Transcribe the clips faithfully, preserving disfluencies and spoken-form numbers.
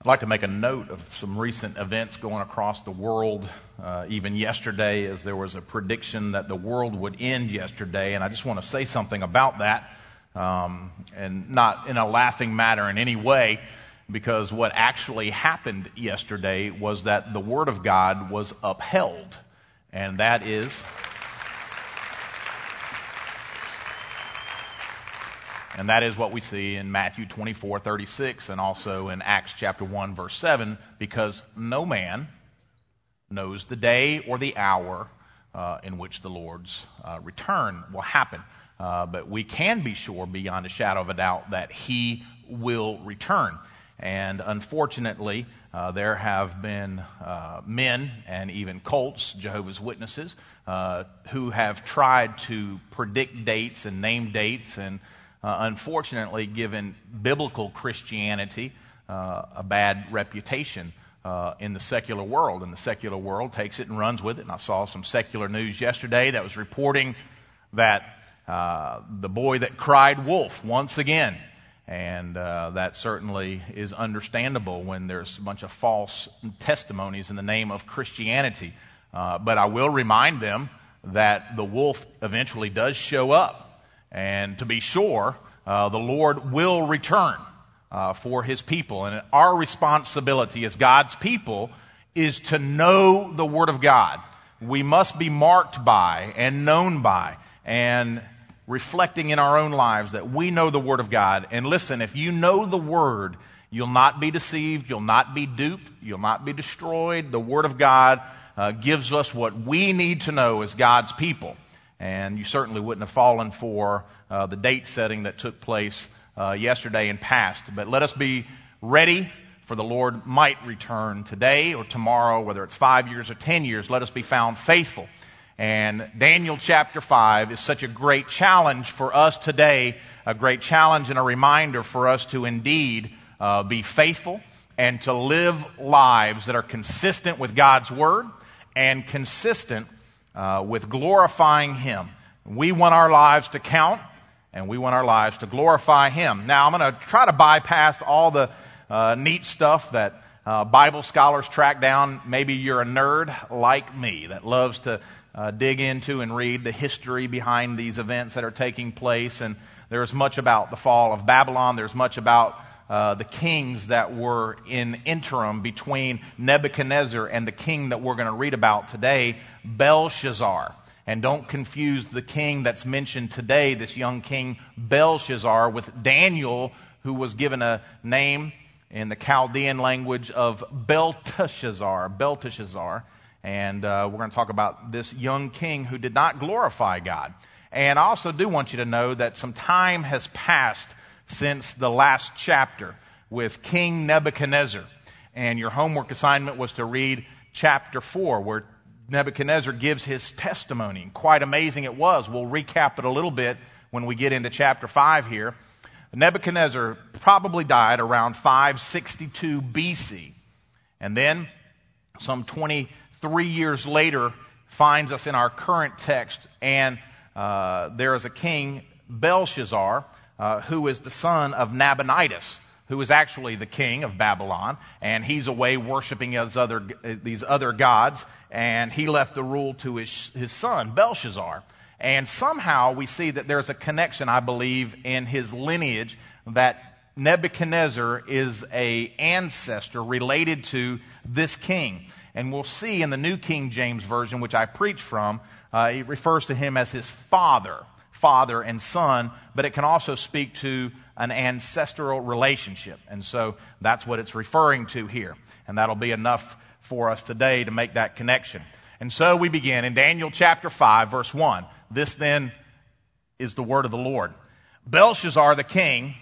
I'd like to make a note of some recent events going across the world, uh, even yesterday, as there was a prediction that the world would end yesterday. And I just want to say something about that, um, and not in a laughing matter in any way, because what actually happened yesterday was that the Word of God was upheld. And that is... And that is what we see in Matthew twenty-four thirty-six and also in Acts chapter one, verse seven, because no man knows the day or the hour uh, in which the Lord's uh, return will happen. Uh, but we can be sure beyond a shadow of a doubt that He will return. And unfortunately, uh, there have been uh, men and even cults, Jehovah's Witnesses, uh, who have tried to predict dates and name dates and Uh, unfortunately, given biblical Christianity uh, a bad reputation uh, in the secular world. And the secular world takes it and runs with it. And I saw some secular news yesterday that was reporting that uh, the boy that cried wolf once again. And uh, that certainly is understandable when there's a bunch of false testimonies in the name of Christianity. Uh, but I will remind them that the wolf eventually does show up. And to be sure, uh, the Lord will return uh, for His people. And our responsibility as God's people is to know the Word of God. We must be marked by and known by and reflecting in our own lives that we know the Word of God. And listen, if you know the Word, you'll not be deceived, you'll not be duped, you'll not be destroyed. The Word of God uh, gives us what we need to know as God's people. And you certainly wouldn't have fallen for uh, the date setting that took place uh, yesterday and past. But let us be ready, for the Lord might return today or tomorrow, whether it's five years or ten years. Let us be found faithful. And Daniel chapter five is such a great challenge for us today, a great challenge and a reminder for us to indeed uh, be faithful and to live lives that are consistent with God's Word and consistent Uh, with glorifying Him. We want our lives to count, and we want our lives to glorify Him. Now, I'm going to try to bypass all the uh, neat stuff that uh, Bible scholars track down. Maybe you're a nerd like me that loves to uh, dig into and read the history behind these events that are taking place. And there's much about the fall of Babylon. There's much about Uh, the kings that were in interim between Nebuchadnezzar and the king that we're going to read about today, Belshazzar. And don't confuse the king that's mentioned today, this young king Belshazzar, with Daniel, who was given a name in the Chaldean language of Belteshazzar. Belteshazzar. And uh, we're going to talk about this young king who did not glorify God. And I also do want you to know that some time has passed since the last chapter with King Nebuchadnezzar. And your homework assignment was to read chapter four, where Nebuchadnezzar gives his testimony. And quite amazing it was. We'll recap it a little bit when we get into chapter five here. Nebuchadnezzar probably died around five sixty-two B C. And then, some twenty-three years later, finds us in our current text. And uh, there is a king, Belshazzar, Uh, who is the son of Nabonidus, who is actually the king of Babylon, and he's away worshiping his other, these other gods, and he left the rule to his, his son, Belshazzar. And somehow we see that there's a connection, I believe, in his lineage, that Nebuchadnezzar is a ancestor related to this king. And we'll see in the New King James Version, which I preach from, uh, it refers to him as his father. Father and son, but it can also speak to an ancestral relationship. And so that's what it's referring to here. And that'll be enough for us today to make that connection. And so we begin in Daniel chapter five, verse one. This then is the word of the Lord. Belshazzar the king,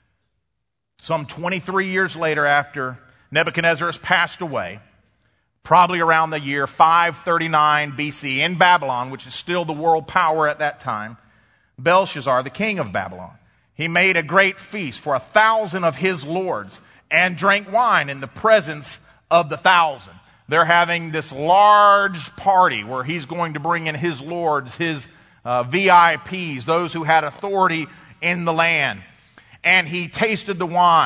some twenty-three years later after Nebuchadnezzar has passed away, probably around the year five thirty-nine B C in Babylon, which is still the world power at that time, Belshazzar, the king of Babylon, he made a great feast for a thousand of his lords and drank wine in the presence of the thousand. They're having this large party where he's going to bring in his lords, his uh, V I Ps, those who had authority in the land. And he tasted the wine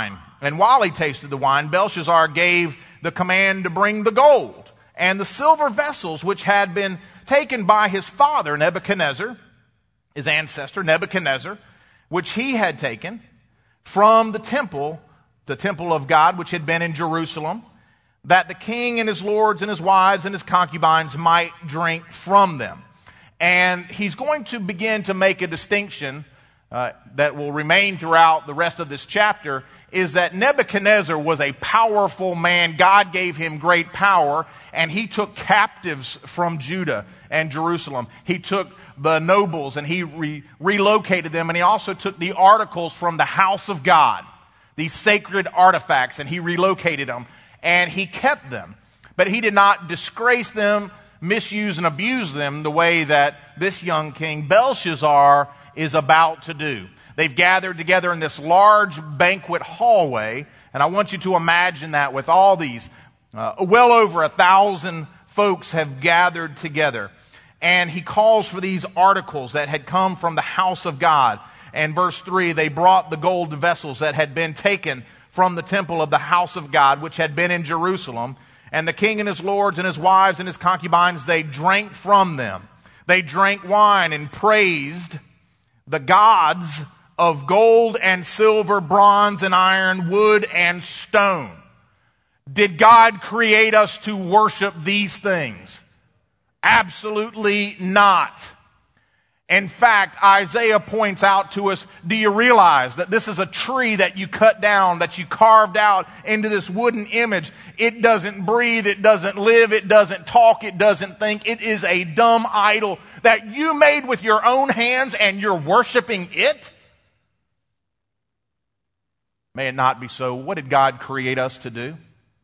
And while he tasted the wine, Belshazzar gave the command to bring the gold and the silver vessels which had been taken by his father Nebuchadnezzar, his ancestor Nebuchadnezzar, which he had taken from the temple, the temple of God, which had been in Jerusalem, that the king and his lords and his wives and his concubines might drink from them. And he's going to begin to make a distinction uh, that will remain throughout the rest of this chapter, is that Nebuchadnezzar was a powerful man. God gave him great power, and he took captives from Judah and Jerusalem. He took the nobles and he re- relocated them, and he also took the articles from the house of God, these sacred artifacts, and he relocated them, and he kept them. But he did not disgrace them, misuse and abuse them the way that this young king Belshazzar is about to do. They've gathered together in this large banquet hallway, and I want you to imagine that with all these, uh, well over a thousand folks have gathered together. And he calls for these articles that had come from the house of God. And verse three, they brought the gold vessels that had been taken from the temple of the house of God, which had been in Jerusalem. And the king and his lords and his wives and his concubines, they drank from them. They drank wine and praised the gods of gold and silver, bronze and iron, wood and stone. Did God create us to worship these things? Absolutely not. In fact, Isaiah points out to us, do you realize that this is a tree that you cut down, that you carved out into this wooden image? It doesn't breathe, it doesn't live, it doesn't talk, it doesn't think. It is a dumb idol that you made with your own hands, and you're worshiping it? May it not be so. What did God create us to do?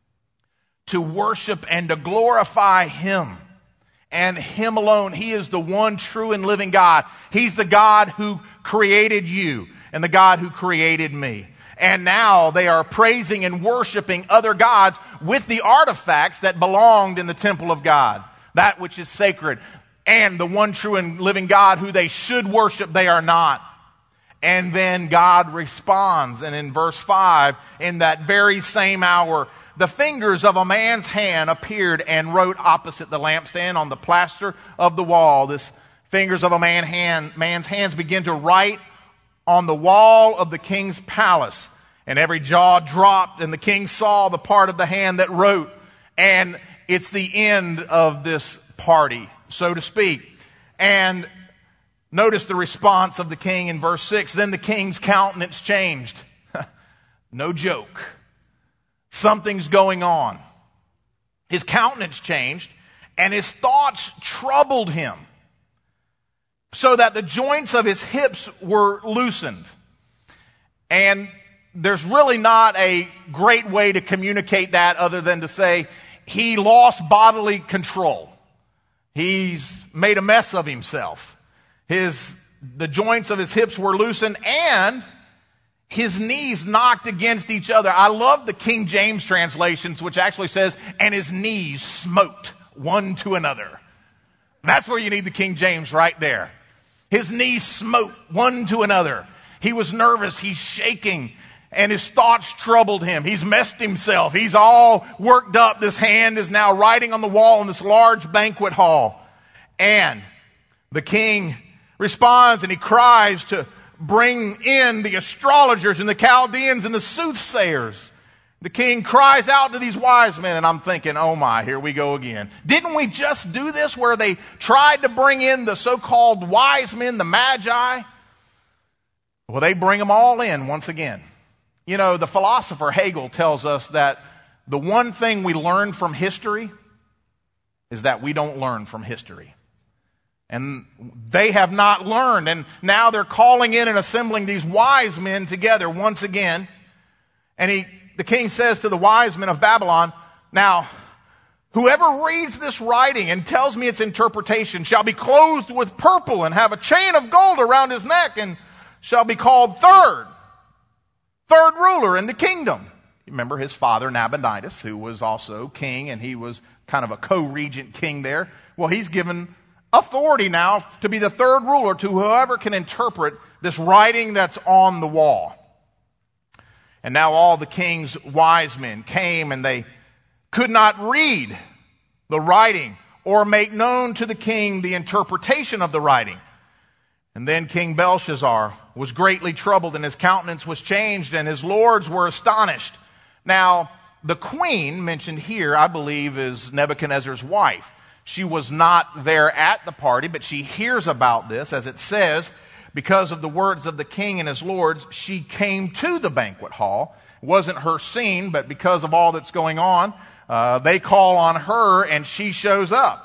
To worship and to glorify Him. And Him alone. He is the one true and living God. He's the God who created you and the God who created me. And now they are praising and worshiping other gods with the artifacts that belonged in the temple of God. That which is sacred. And the one true and living God who they should worship, they are not. And then God responds. And in verse five, in that very same hour, the fingers of a man's hand appeared and wrote opposite the lampstand on the plaster of the wall. This fingers of a man hand, man's hands begin to write on the wall of the king's palace. And every jaw dropped, and the king saw the part of the hand that wrote. And it's the end of this party, so to speak. And notice the response of the king in verse six. Then the king's countenance changed. No joke. Something's going on. His countenance changed, and his thoughts troubled him, so that the joints of his hips were loosened. And there's really not a great way to communicate that other than to say he lost bodily control. He's made a mess of himself. His, the joints of his hips were loosened, and his knees knocked against each other. I love the King James translations, which actually says, and his knees smote one to another. That's where you need the King James right there. His knees smote one to another. He was nervous. He's shaking. And his thoughts troubled him. He's messed himself. He's all worked up. This hand is now writing on the wall in this large banquet hall. And the king responds and he cries to bring in the astrologers and the Chaldeans and the soothsayers. The king cries out to these wise men, and I'm thinking, oh my, here we go again. Didn't we just do this where they tried to bring in the so-called wise men, the magi? Well, they bring them all in once again. You know, the philosopher Hegel tells us that the one thing we learn from history is that we don't learn from history. And they have not learned. And now they're calling in and assembling these wise men together once again. And he, the king says to the wise men of Babylon, now, whoever reads this writing and tells me its interpretation shall be clothed with purple and have a chain of gold around his neck and shall be called third, third ruler in the kingdom. Remember his father Nabonidus, who was also king, and he was kind of a co-regent king there. Well, he's given authority now to be the third ruler to whoever can interpret this writing that's on the wall. And now all the king's wise men came, and they could not read the writing or make known to the king the interpretation of the writing. And then King Belshazzar was greatly troubled, and his countenance was changed, and his lords were astonished. Now, the queen mentioned here, I believe, is Nebuchadnezzar's wife. She was not there at the party, but she hears about this, as it says, because of the words of the king and his lords, she came to the banquet hall. It wasn't her scene, but because of all that's going on, uh, they call on her, and she shows up.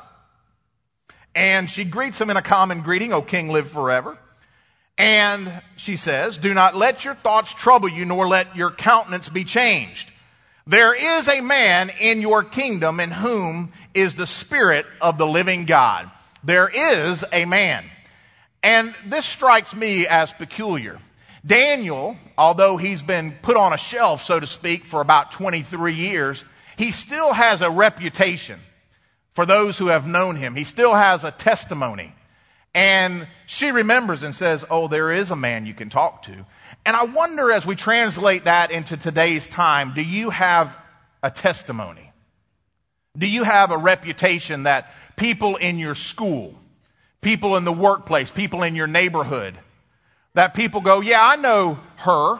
And she greets him in a common greeting, "O king, live forever." And she says, "Do not let your thoughts trouble you, nor let your countenance be changed. There is a man in your kingdom in whom is the Spirit of the living God." There is a man. And this strikes me as peculiar. Daniel, although he's been put on a shelf, so to speak, for about twenty-three years, he still has a reputation for those who have known him. He still has a testimony. And she remembers and says, "Oh, there is a man you can talk to." And I wonder, as we translate that into today's time, do you have a testimony? Do you have a reputation that people in your school, people in the workplace, people in your neighborhood, that people go, "Yeah, I know her.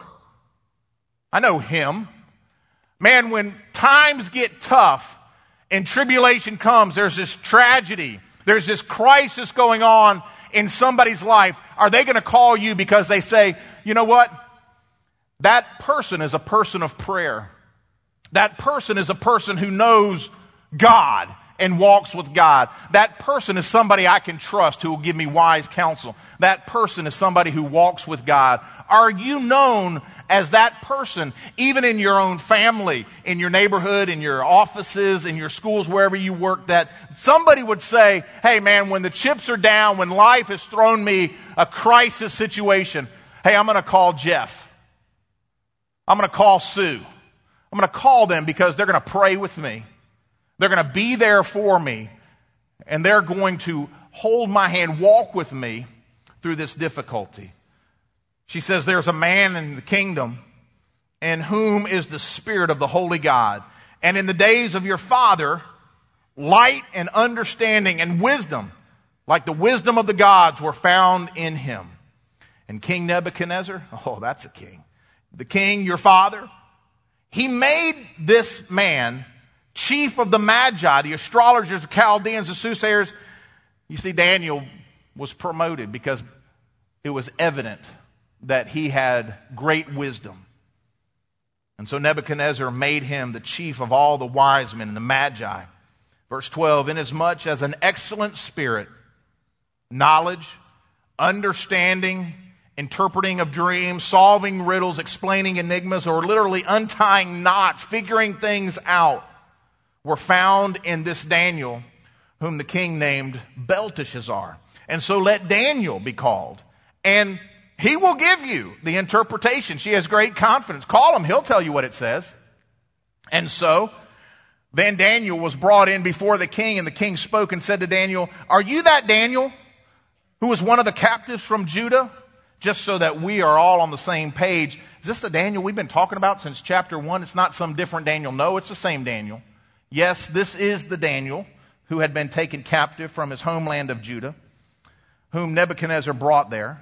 I know him." Man, when times get tough and tribulation comes, there's this tragedy, there's this crisis going on in somebody's life, are they going to call you because they say, "You know what? That person is a person of prayer. That person is a person who knows God and walks with God. That person is somebody I can trust who will give me wise counsel. That person is somebody who walks with God." Are you known as that person, even in your own family, in your neighborhood, in your offices, in your schools, wherever you work, that somebody would say, "Hey man, when the chips are down, when life has thrown me a crisis situation, hey, I'm going to call Jeff. I'm going to call Sue. I'm going to call them because they're going to pray with me. They're going to be there for me, and they're going to hold my hand, walk with me through this difficulty." She says, "There's a man in the kingdom in whom is the Spirit of the Holy God. And in the days of your father, light and understanding and wisdom, like the wisdom of the gods, were found in him." And King Nebuchadnezzar, oh, that's a king. The king, your father, he made this man chief of the Magi, the astrologers, the Chaldeans, the soothsayers. You see, Daniel was promoted because it was evident that he had great wisdom. And so Nebuchadnezzar made him the chief of all the wise men and the Magi. Verse twelve, "Inasmuch as an excellent spirit, knowledge, understanding, interpreting of dreams, solving riddles, explaining enigmas, or literally untying knots, figuring things out, were found in this Daniel, whom the king named Belteshazzar. And so let Daniel be called, and he will give you the interpretation." She has great confidence. Call him, he'll tell you what it says. And so then Daniel was brought in before the king, and the king spoke and said to Daniel, "Are you that Daniel who was one of the captives from Judah?" Just so that we are all on the same page. Is this the Daniel we've been talking about since chapter one? It's not some different Daniel. No, it's the same Daniel. Yes, this is the Daniel who had been taken captive from his homeland of Judah, whom Nebuchadnezzar brought there.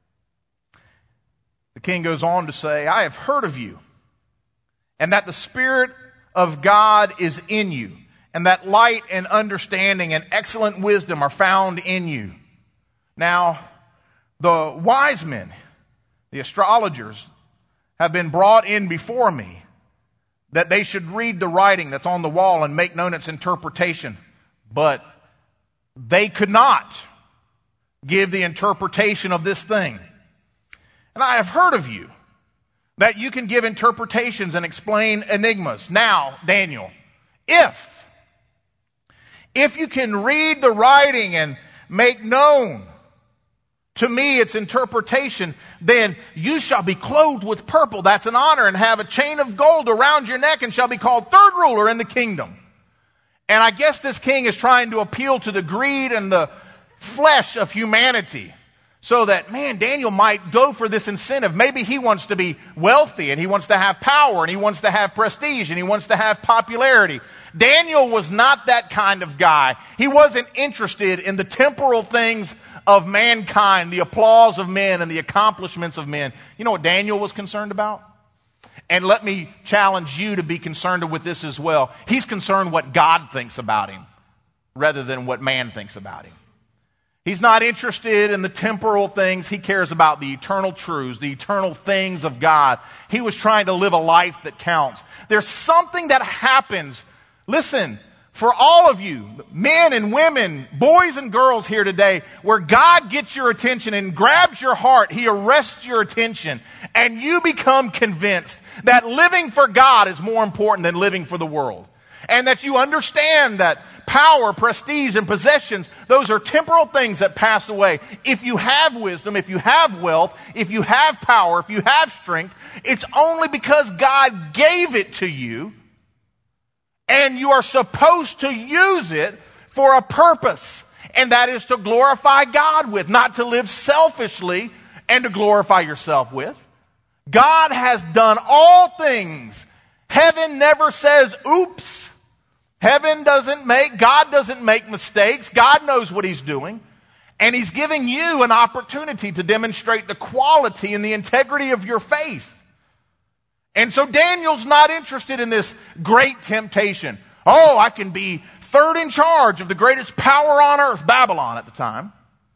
The king goes on to say, "I have heard of you, and that the Spirit of God is in you, and that light and understanding and excellent wisdom are found in you." Now, the wise men, the astrologers, have been brought in before me that they should read the writing that's on the wall and make known its interpretation. But they could not give the interpretation of this thing. "And I have heard of you, that you can give interpretations and explain enigmas. Now, Daniel, if, if you can read the writing and make known to me its interpretation, then you shall be clothed with purple, that's an honor, and have a chain of gold around your neck, and shall be called third ruler in the kingdom." And I guess this king is trying to appeal to the greed and the flesh of humanity. So that, man, Daniel might go for this incentive. Maybe he wants to be wealthy and he wants to have power and he wants to have prestige and he wants to have popularity. Daniel was not that kind of guy. He wasn't interested in the temporal things of mankind, the applause of men and the accomplishments of men. You know what Daniel was concerned about? And let me challenge you to be concerned with this as well. He's concerned what God thinks about him rather than what man thinks about him. He's not interested in the temporal things. He cares about the eternal truths, the eternal things of God. He was trying to live a life that counts. There's something that happens, listen, for all of you, men and women, boys and girls here today, where God gets your attention and grabs your heart. He arrests your attention, and you become convinced that living for God is more important than living for the world. And that you understand that power, prestige, and possessions, those are temporal things that pass away. If you have wisdom, if you have wealth, if you have power, if you have strength, it's only because God gave it to you, and you are supposed to use it for a purpose. And that is to glorify God with, not to live selfishly and to glorify yourself with. God has done all things. Heaven never says, oops. Heaven doesn't make, God doesn't make mistakes. God knows what He's doing. And He's giving you an opportunity to demonstrate the quality and the integrity of your faith. And so Daniel's not interested in this great temptation. Oh, I can be third in charge of the greatest power on earth, Babylon at the time.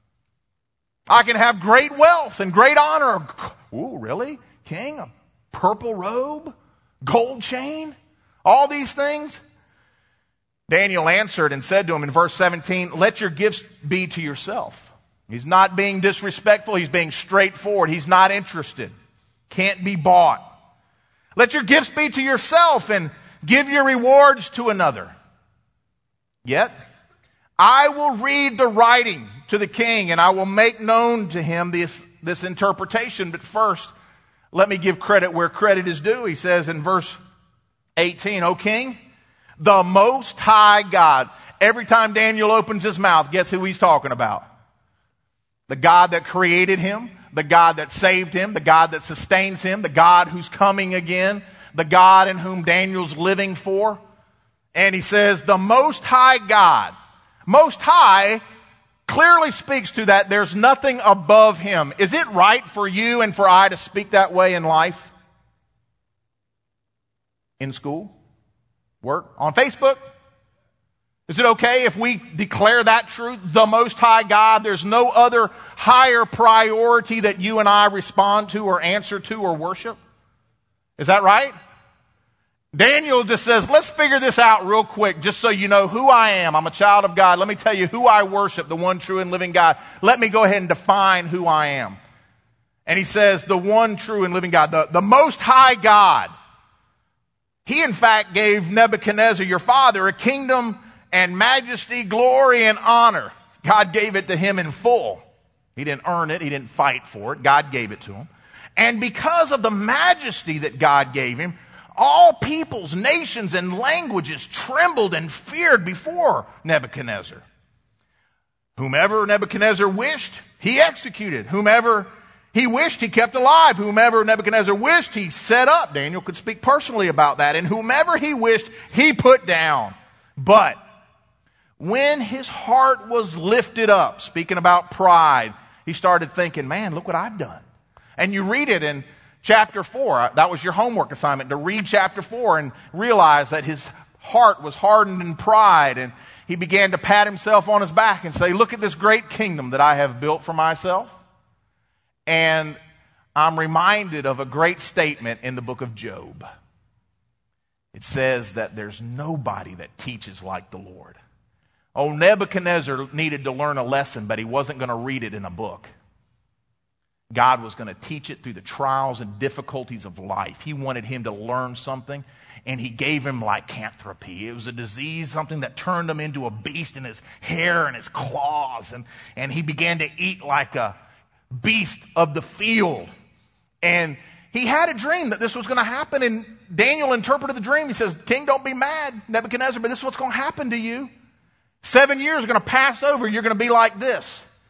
I can have great wealth and great honor. Ooh, really? King? A purple robe? Gold chain? All these things? Daniel answered and said to him in verse seventeen, let your gifts be to yourself. He's not being disrespectful. He's being straightforward. He's not interested. Can't be bought. Let your gifts be to yourself and give your rewards to another. Yet, I will read the writing to the king and I will make known to him this, this interpretation. But first, let me give credit where credit is due. He says in verse eighteen, O king, the Most High God. Every time Daniel opens his mouth, guess who he's talking about? The God that created him, the God that saved him, the God that sustains him, the God who's coming again, the God in whom Daniel's living for. And he says, the Most High God. Most High clearly speaks to that there's nothing above him. Is it right for you and for I to speak that way in life? In school? Work? On Facebook? Is it okay if we declare that truth? The Most High God, there's no other higher priority that you and I respond to or answer to or worship? Is that right? Daniel just says, let's figure this out real quick just so you know who I am. I'm a child of God. Let me tell you who I worship, the one true and living God. Let me go ahead and define who I am. And he says, the one true and living God, the, the Most High God. He, in fact, gave Nebuchadnezzar, your father, a kingdom and majesty, glory, and honor. God gave it to him in full. He didn't earn it. He didn't fight for it. God gave it to him. And because of the majesty that God gave him, all peoples, nations, and languages trembled and feared before Nebuchadnezzar. Whomever Nebuchadnezzar wished, he executed. Whomever he wished, he kept alive. Whomever Nebuchadnezzar wished, he set up. Daniel could speak personally about that. And whomever he wished, he put down. But when his heart was lifted up, speaking about pride, he started thinking, man, look what I've done. And you read it in chapter four. That was your homework assignment, to read chapter four and realize that his heart was hardened in pride. And he began to pat himself on his back and say, look at this great kingdom that I have built for myself. And I'm reminded of a great statement in the book of Job. It says that there's nobody that teaches like the Lord. Oh, Nebuchadnezzar needed to learn a lesson, but he wasn't going to read it in a book. God was going to teach it through the trials and difficulties of life. He wanted him to learn something, and he gave him lycanthropy. It was a disease, something that turned him into a beast in his hair and his claws, and, and he began to eat like a beast of the field. And he had a dream that this was going to happen, and Daniel interpreted the dream. He says, King, don't be mad, Nebuchadnezzar, but this is what's going to happen to you. Seven years are going to pass over. You're going to be like this.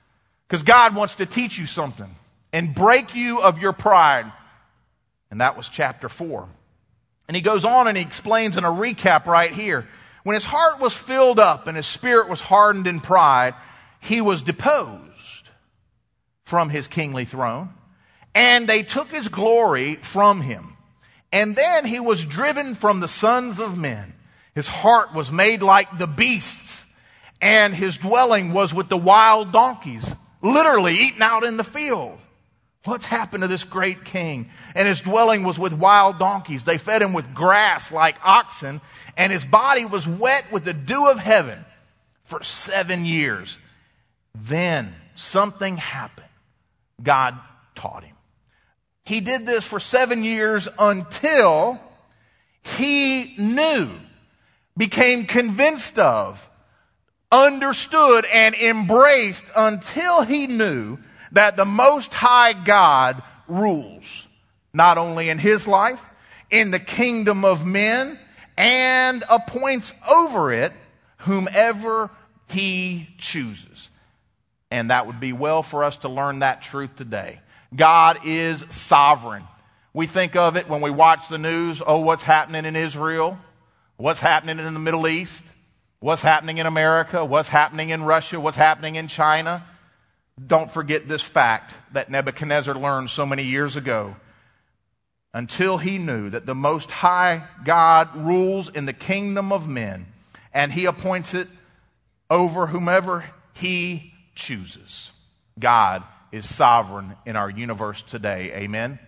Because God wants to teach you something and break you of your pride. And that was chapter four. And he goes on and he explains in a recap right here. When his heart was filled up and his spirit was hardened in pride, he was deposed from his kingly throne. And they took his glory from him. And then he was driven from the sons of men. His heart was made like the beasts. And his dwelling was with the wild donkeys, literally eaten out in the field. What's happened to this great king? And his dwelling was with wild donkeys. They fed him with grass like oxen, and his body was wet with the dew of heaven for seven years. Then something happened. God taught him. He did this for seven years until he knew, became convinced of, understood, and embraced until he knew that the Most High God rules, not only in his life, in the kingdom of men, and appoints over it whomever he chooses. And that would be well for us to learn that truth today. God is sovereign. We think of it when we watch the news. Oh, what's happening in Israel? What's happening in the Middle East? What's happening in America? What's happening in Russia? What's happening in China? Don't forget this fact that Nebuchadnezzar learned so many years ago. Until he knew that the Most High God rules in the kingdom of men, and he appoints it over whomever he chooses. God is sovereign in our universe today. Amen.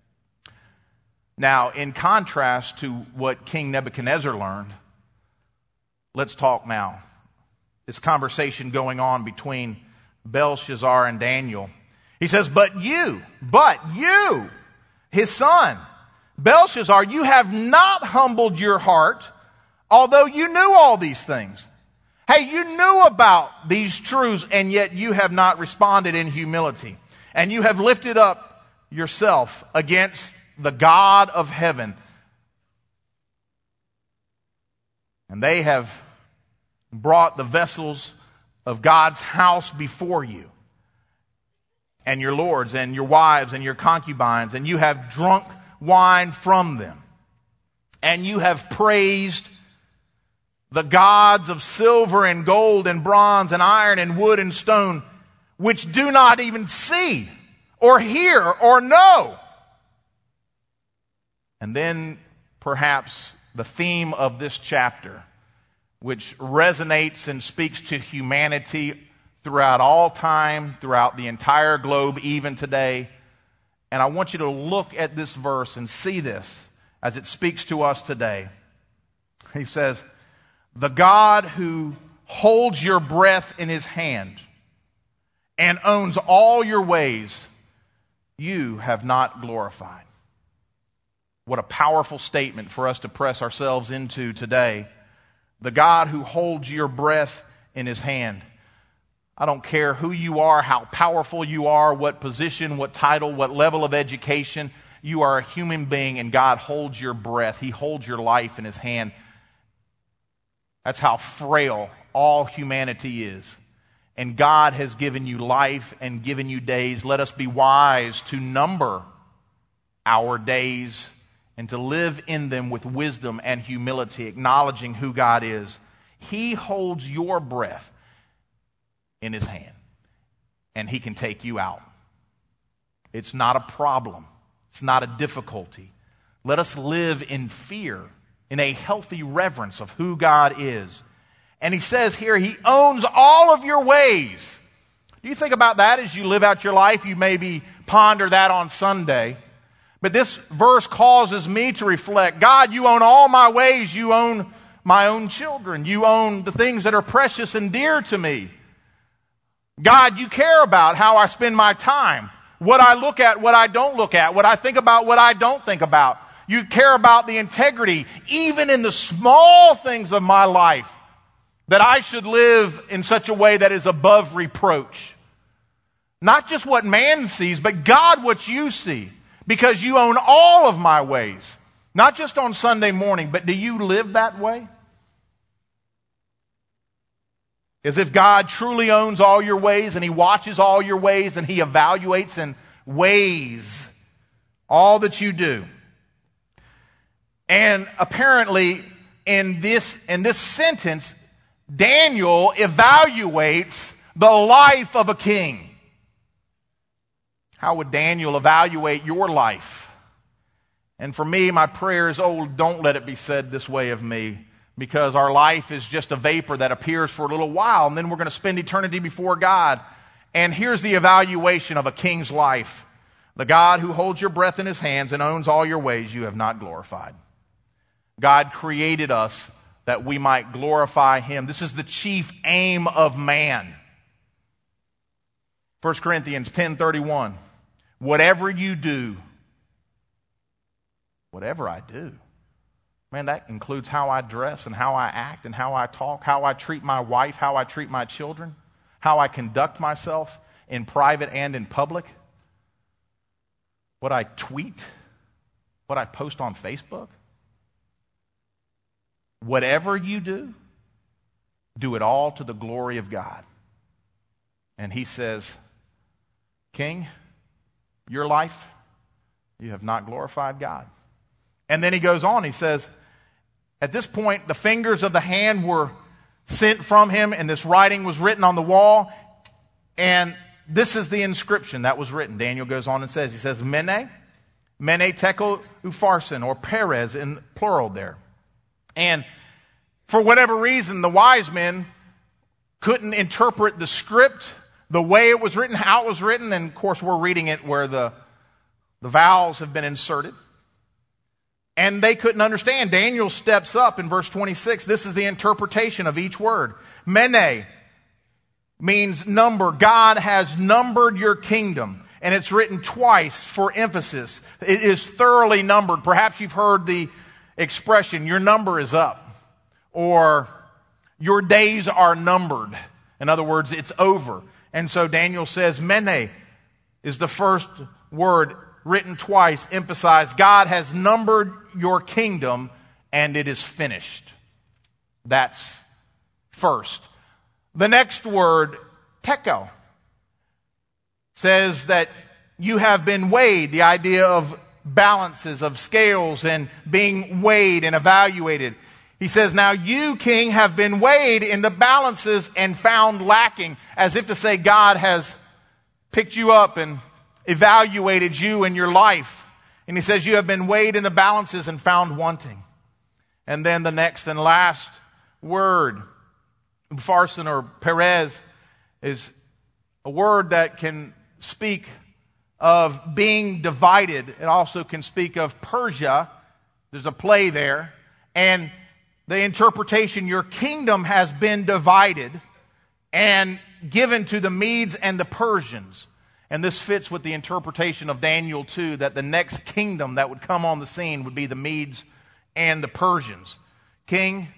Now, in contrast to what King Nebuchadnezzar learned, let's talk now. This conversation going on between Belshazzar and Daniel. He says, but you, but you, his son, Belshazzar, you have not humbled your heart, although you knew all these things. Hey, you knew about these truths, and yet you have not responded in humility. And you have lifted up yourself against the God of heaven. And they have brought the vessels of God's house before you, and your lords and your wives and your concubines, and you have drunk wine from them, and you have praised the gods of silver and gold and bronze and iron and wood and stone, which do not even see or hear or know. And then perhaps the theme of this chapter, which resonates and speaks to humanity throughout all time, throughout the entire globe, even today. And I want you to look at this verse and see this as it speaks to us today. He says, the God who holds your breath in his hand and owns all your ways, you have not glorified. What a powerful statement for us to press ourselves into today. The God who holds your breath in his hand. I don't care who you are, how powerful you are, what position, what title, what level of education. You are a human being, and God holds your breath. He holds your life in his hand. That's how frail all humanity is. And God has given you life and given you days. Let us be wise to number our days and to live in them with wisdom and humility, acknowledging who God is. He holds your breath in his hand, and he can take you out. It's not a problem. It's not a difficulty. Let us live in fear, in a healthy reverence of who God is. And he says here, he owns all of your ways. Do you think about that as you live out your life? You maybe ponder that on Sunday. But this verse causes me to reflect, God, you own all my ways. You own my own children. You own the things that are precious and dear to me. God, you care about how I spend my time, what I look at, what I don't look at, what I think about, what I don't think about. You care about the integrity, even in the small things of my life, that I should live in such a way that is above reproach. Not just what man sees, but God, what you see. Because you own all of my ways. Not just on Sunday morning, but do you live that way? As if God truly owns all your ways and He watches all your ways and He evaluates and weighs all that you do. And apparently in this, in this sentence, Daniel evaluates the life of a king. How would Daniel evaluate your life? And for me, my prayer is, oh, don't let it be said this way of me, because our life is just a vapor that appears for a little while, and then we're going to spend eternity before God. And here's the evaluation of a king's life. The God who holds your breath in His hands and owns all your ways, you have not glorified. God created us that we might glorify Him. This is the chief aim of man. First Corinthians ten thirty-one. Whatever you do, whatever I do. Man, that includes how I dress and how I act and how I talk, how I treat my wife, how I treat my children, how I conduct myself in private and in public, what I tweet, what I post on Facebook. Whatever you do, do it all to the glory of God. And He says, King, your life, you have not glorified God. And then he goes on, he says, at this point, the fingers of the hand were sent from him, and this writing was written on the wall. And this is the inscription that was written. Daniel goes on and says, he says, Mene, Mene Tekel Upharsin, or Perez in plural there. And for whatever reason, the wise men couldn't interpret the script the way it was written, how it was written. And of course, we're reading it where the, the vowels have been inserted. And they couldn't understand. Daniel steps up in verse twenty-six. This is the interpretation of each word. Mene means number. God has numbered your kingdom. And it's written twice for emphasis. It is thoroughly numbered. Perhaps you've heard the expression, your number is up. Or your days are numbered. In other words, it's over. And so Daniel says, Mene is the first word written twice, emphasized. God has numbered your kingdom and it is finished. That's first. The next word, tekel, says that you have been weighed. The idea of balances, of scales, and being weighed and evaluated. He says, now you, king, have been weighed in the balances and found lacking, as if to say God has picked you up and evaluated you and your life. And he says, you have been weighed in the balances and found wanting. And then the next and last word, Upharsin or Perez, is a word that can speak of being divided. It also can speak of Persia. There's a play there. And the interpretation, your kingdom has been divided and given to the Medes and the Persians. And this fits with the interpretation of Daniel two, that the next kingdom that would come on the scene would be the Medes and the Persians. King,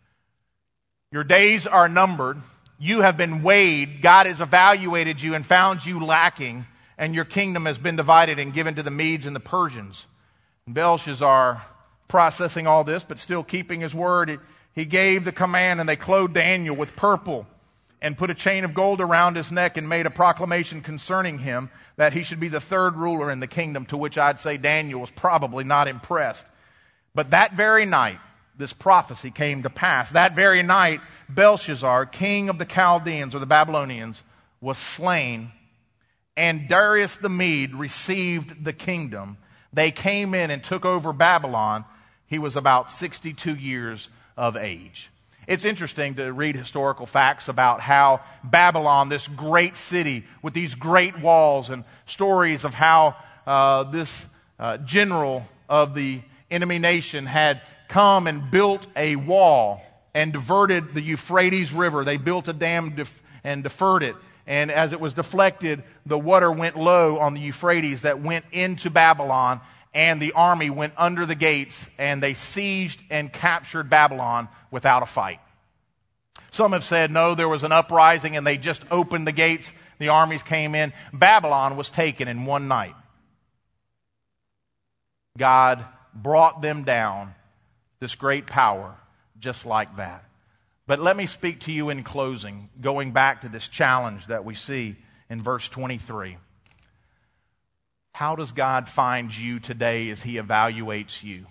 your days are numbered. You have been weighed. God has evaluated you and found you lacking. And your kingdom has been divided and given to the Medes and the Persians. And Belshazzar, processing all this, but still keeping his word, he gave the command, and they clothed Daniel with purple and put a chain of gold around his neck and made a proclamation concerning him that he should be the third ruler in the kingdom, to which I'd say Daniel was probably not impressed. But that very night, this prophecy came to pass. That very night, Belshazzar, king of the Chaldeans or the Babylonians, was slain, and Darius the Mede received the kingdom. They came in and took over Babylon. He was about sixty-two years of age. It's interesting to read historical facts about how Babylon, this great city with these great walls, and stories of how uh, this uh, general of the enemy nation had come and built a wall and diverted the Euphrates River. They built a dam def- and deferred it. And as it was deflected, the water went low on the Euphrates that went into Babylon. And the army went under the gates, and they sieged and captured Babylon without a fight. Some have said, no, there was an uprising and they just opened the gates. The armies came in. Babylon was taken in one night. God brought them down, this great power, just like that. But let me speak to you in closing, going back to this challenge that we see in verse twenty-three. How does God find you today as He evaluates you?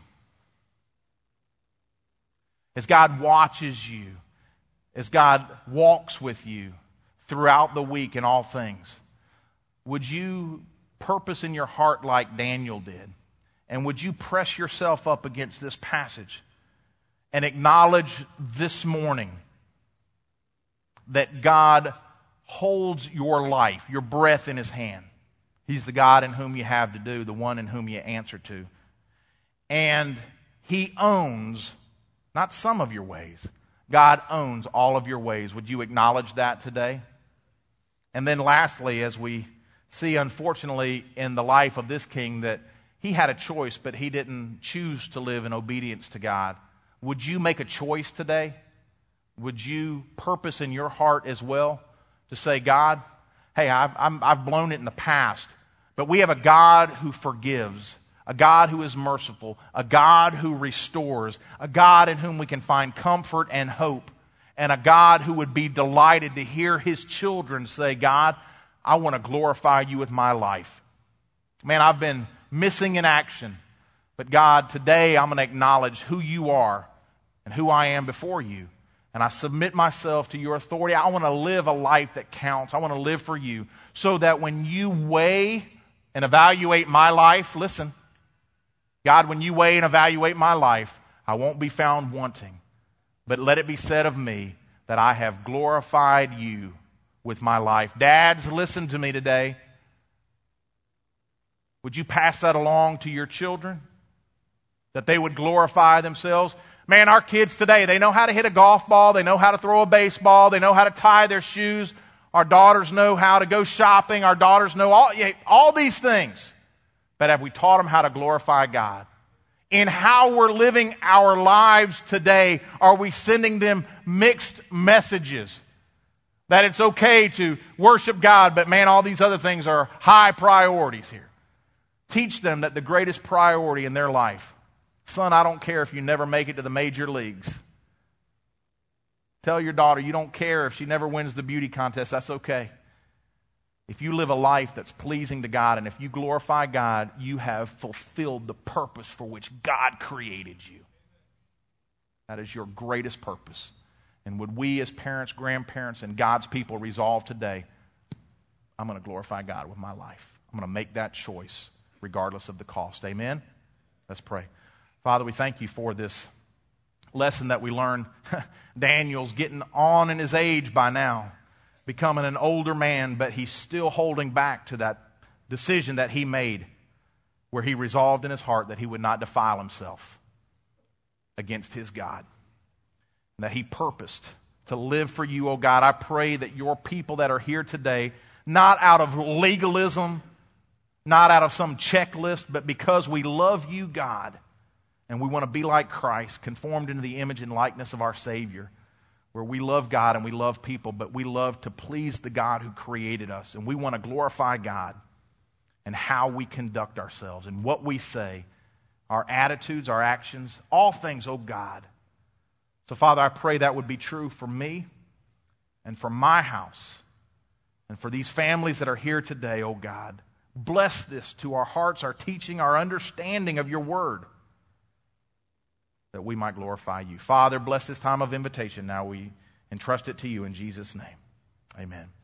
As God watches you, as God walks with you throughout the week in all things, would you purpose in your heart like Daniel did? And would you press yourself up against this passage and acknowledge this morning that God holds your life, your breath in His hand? He's the God in whom you have to do, the one in whom you answer to. And He owns not some of your ways. God owns all of your ways. Would you acknowledge that today? And then lastly, as we see unfortunately in the life of this king that he had a choice, but he didn't choose to live in obedience to God. Would you make a choice today? Would you purpose in your heart as well to say, God, hey, I've, I'm, I've blown it in the past, but we have a God who forgives, a God who is merciful, a God who restores, a God in whom we can find comfort and hope, and a God who would be delighted to hear His children say, God, I want to glorify You with my life. Man, I've been missing in action, but God, today I'm going to acknowledge who You are and who I am before You. And I submit myself to Your authority. I want to live a life that counts. I want to live for You so that when You weigh and evaluate my life, listen, God, when You weigh and evaluate my life, I won't be found wanting. But let it be said of me that I have glorified You with my life. Dads, listen to me today. Would you pass that along to your children? That they would glorify themselves? Man, our kids today, they know how to hit a golf ball. They know how to throw a baseball. They know how to tie their shoes. Our daughters know how to go shopping. Our daughters know all, all these things. But have we taught them how to glorify God? In how we're living our lives today, are we sending them mixed messages? That it's okay to worship God, but man, all these other things are high priorities here. Teach them that the greatest priority in their life, son, I don't care if you never make it to the major leagues. Tell your daughter you don't care if she never wins the beauty contest. That's okay. If you live a life that's pleasing to God and if you glorify God, you have fulfilled the purpose for which God created you. That is your greatest purpose. And would we as parents, grandparents, and God's people resolve today, I'm going to glorify God with my life. I'm going to make that choice regardless of the cost. Amen? Let's pray. Father, we thank You for this lesson that we learned. Daniel's getting on in his age by now, becoming an older man, but he's still holding back to that decision that he made where he resolved in his heart that he would not defile himself against his God. And that he purposed to live for You, oh God. I pray that Your people that are here today, not out of legalism, not out of some checklist, but because we love You, God, and we want to be like Christ, conformed into the image and likeness of our Savior, where we love God and we love people, but we love to please the God who created us. And we want to glorify God and how we conduct ourselves and what we say, our attitudes, our actions, all things, oh God. So, Father, I pray that would be true for me and for my house and for these families that are here today, oh God. Bless this to our hearts, our teaching, our understanding of Your word, that we might glorify You. Father, bless this time of invitation. Now we entrust it to You in Jesus' name. Amen.